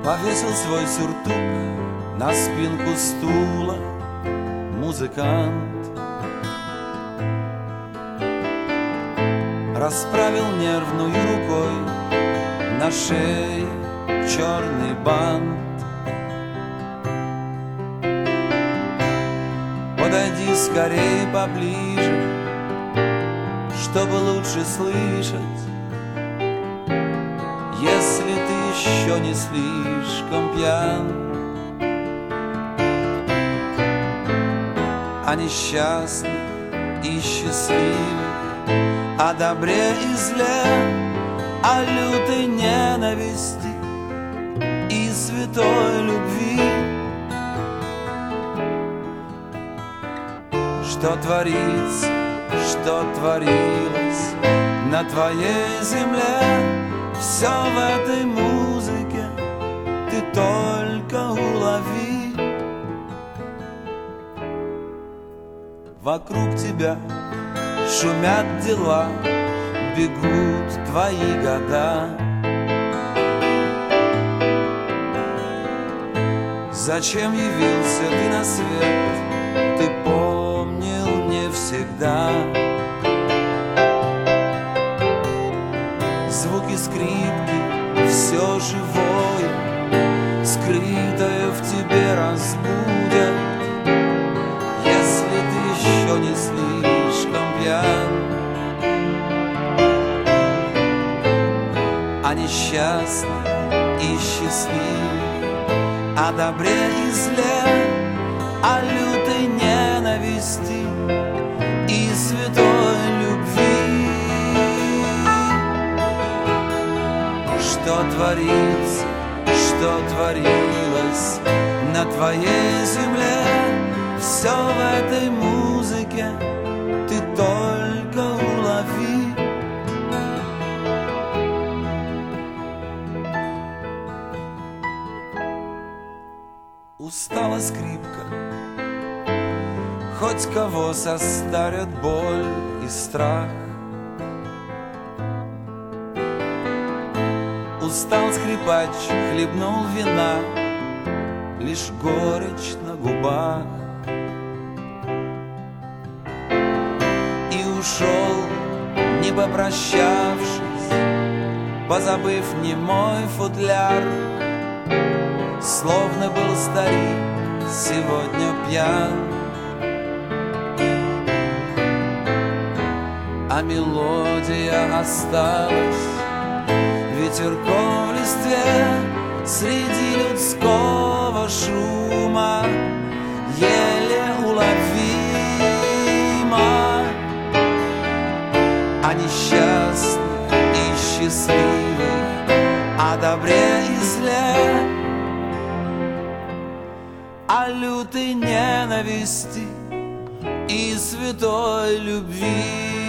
Повесил свой сюртук на спинку стула музыкант, расправил нервную рукой на шее черный бант. Подойди скорей поближе, чтобы лучше слышать, если ты еще не слишком пьян. О несчастных и счастливых, о добре и зле, о лютой ненависти и святой любви. Что творится, что творилось на твоей земле, все в этой музыке ты только улови. Вокруг тебя шумят дела, бегут твои года. Зачем явился ты на свет, ты помнил не всегда. Звуки скрипки, все живое, скрытое в тебе разбудят, если ты еще не слишком пьян. О несчастных и счастливых, о добре и зле, о лютой ненависти и святой любви. Что творится, что творилось на твоей земле, все в этой музыке ты только улови. Устала скрипка, хоть кого состарят боль и страх. Устал скрипач, хлебнул вина, лишь горечь на губах. И ушел, не попрощавшись, позабыв немой футляр. Словно был старик сегодня пьян, а мелодия осталась ветерком в листве среди людского шума, еле уловима. О несчастных и счастливых, о добре и зле, о лютой ненависти и святой любви.